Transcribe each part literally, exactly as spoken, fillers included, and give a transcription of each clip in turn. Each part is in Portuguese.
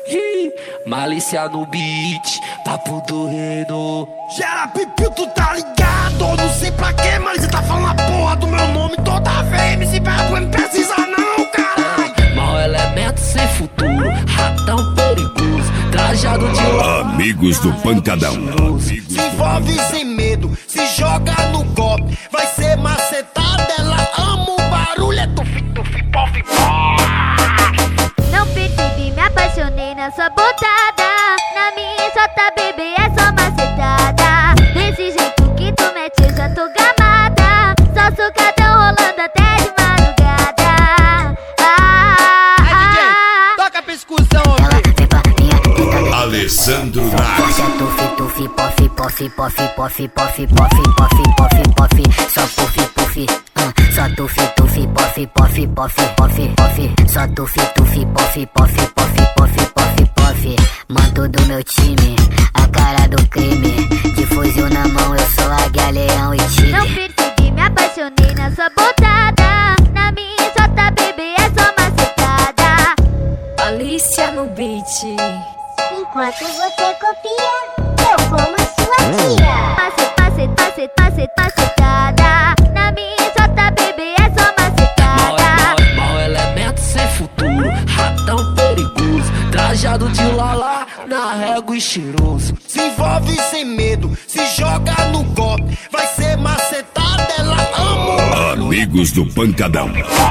Ih, malícia no beat, papo do reino. Gera pipiu, tu tá ligado? Não sei pra que, mas você tá falando a porra do meu nome toda vez. M C Vergonha não precisa não, caralho. Mau elemento sem futuro, ratão perigoso, trajado de louco. Amigos do Pancadão. Se envolve sem medo, se joga no golpe. Vai ser macetada, ela ama o barulho. É tufi, tufi, pofi, Não percebi, me apaixonei na sua botada. Na minha sota, bebê, é só macetada. Desse jeito que tu mete, eu já tô gamada. Só sucadão rolando até de madrugada. Ah, Aí, D J, toca pra excursão, Ela vem pra minha teta. Alessandro Nath. Poxa, tufi, tufi, pofi, pofi, pofi, pofi, pofi, pofi, pofi, pofi, pofi. Só pufi, pufi, ah. Só tufi, tufi, pofi, pofi, pofi, pofi, pofi. Só tufi, tufi, pofi, pofi, pofi, pofi, pofi, pofi. Manto do meu time, a cara do crime. De fuzil na mão, eu sou águia, leão e tigre. não percebi, me apaixonei na sua botada. Na minha sota, bebê, é só macetada. Alicia no beat. Enquanto você copia, eu como sua tia. Passe, passe, passe, passe, macetada. Na minha sota, bebê, é só Mau, macetada. mau, mau elemento sem futuro, ratão perigoso, trajado de lala, na régua e cheiroso. se envolve sem medo, se joga no golpe. Vai ser macetada, ela ama o barulho. Amigos do Pancadão.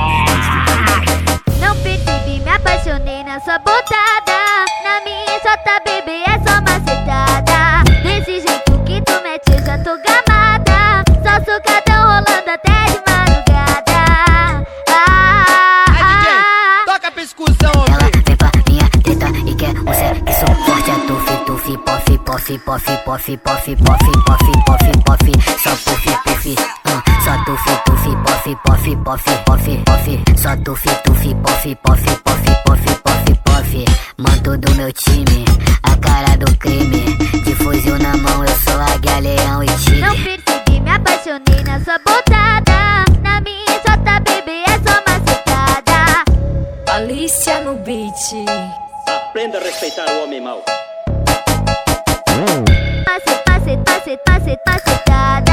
Não percebi, me apaixonei na sua botada. Na minha sota, bebê, é só macetada. Desse jeito que tu mete, eu já tô gamada. Só sucadão rolando até de madrugada. Ah, Aí, D J, ah, toca pra excursão, Ela vem pra minha teta e quer um sexo forte. É tufi, tufi, pofi, pofi, pofi, pofi, pofi, pofi, pofi, pofi, pofi. Só pufi, pufi, ah. Só tufi, tufi, pofi, pofi, pofi, pofi, pofi. Só tufi, tufi, pofi, pofi, pofi, pofi, pofi, pofi. Manto do meu time, a cara do crime. De fuzil na mão, eu sou águia, leão e não tigre. percebi, me apaixonei na sua botada. Na minha sota, bebê, é só macetada. Alicia no beat. Aprenda a respeitar o homem mau. Passe, passe, passe, passe, macetada.